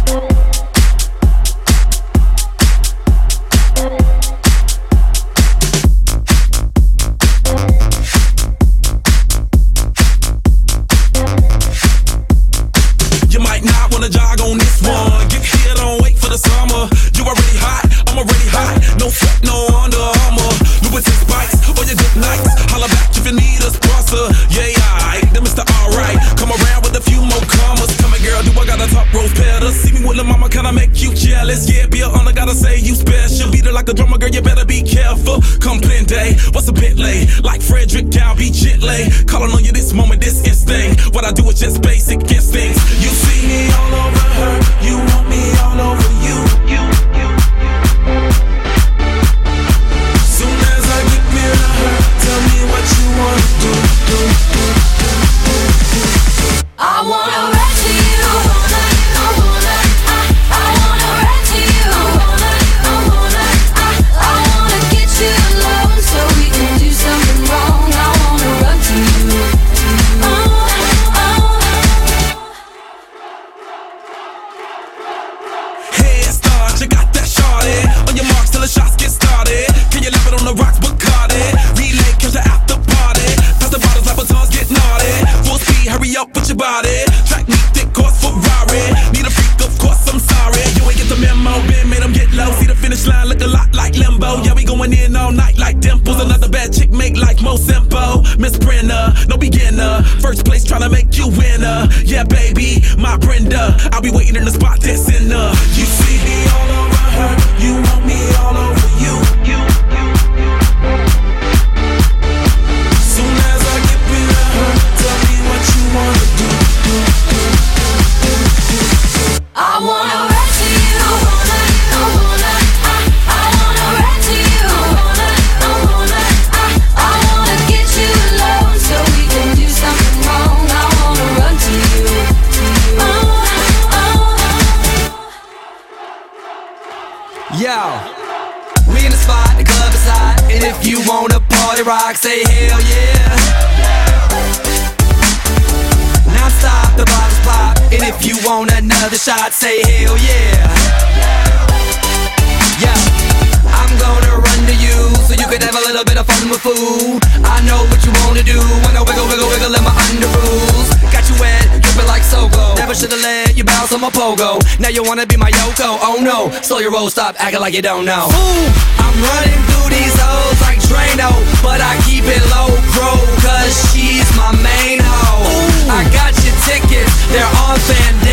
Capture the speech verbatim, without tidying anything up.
Say hell yeah. Non-stop, the bottles pop. And if you want another shot, say hell yeah. Yeah, I'm gonna run to you so you can have a little bit of fun with food. I know what you wanna do. Wanna wiggle, wiggle, wiggle in my underoos. Got you wet, dripping like Sogo. Never should've let you bounce on my pogo. Now you wanna be my Yoko, oh no. Slow your roll, stop acting like you don't know. Ooh, I'm running through these hoes like Drano, but I keep it low pro, cause she's my main hoe. Ooh. I got your tickets, they're on Fandango.